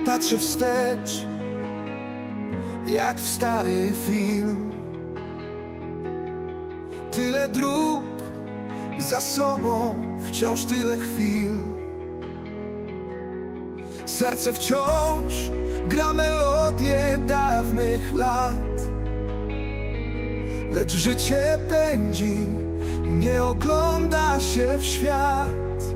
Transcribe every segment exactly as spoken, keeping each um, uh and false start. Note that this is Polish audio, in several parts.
Patrzę wstecz, jak w stary film. Tyle dróg za sobą, wciąż tyle chwil. Serce wciąż gra melodię dawnych lat, lecz życie pędzi, nie ogląda się w świat.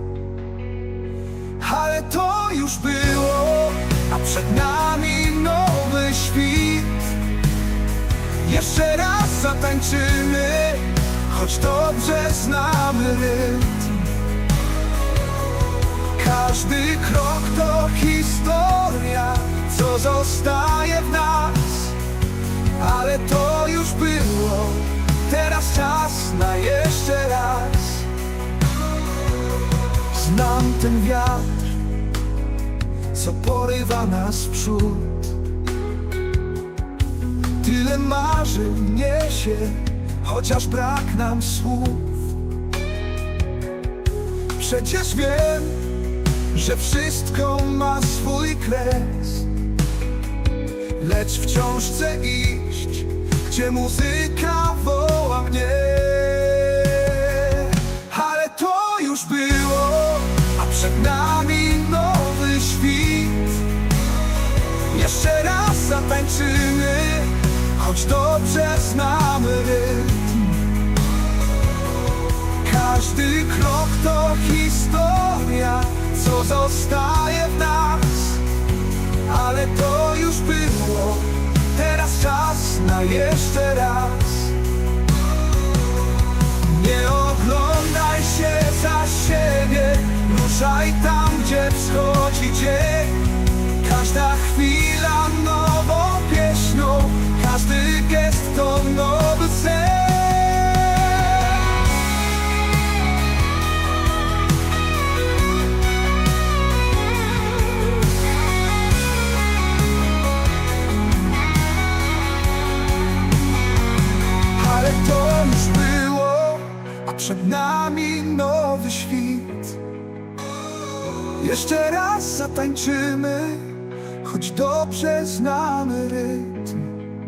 Ale to już było, a przed nami nowy świt. Jeszcze raz zatańczymy, choć dobrze znamy rytm. Każdy krok to historia, co zostaje w nas. Ale to już było, teraz czas na jeszcze raz. Znam ten wiatr, co porywa nas w przód. Tyle marzeń niesie, chociaż brak nam słów. Przecież wiem, że wszystko ma swój kres, lecz wciąż chcę iść, gdzie muzyka woła mnie. Ale to już było, a przed nami nowy świt. Jeszcze raz zatańczymy, choć dobrze znamy rytm. Każdy krok to historia, co zostaje w nas. Ale to już było, teraz czas na jeszcze raz. Nie oglądaj się za siebie, ruszaj tam, gdzie wschodzi dzień. Każda chwila nową pieśnią, każdy gest to nowy sen. Ale to już było, a przed nami nowy świt. Jeszcze raz zatańczymy, choć dobrze znamy rytm.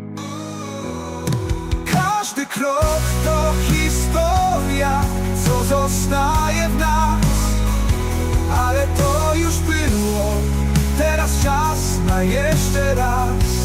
Każdy krok to historia, co zostaje w nas. Ale to już było, teraz czas na jeszcze raz.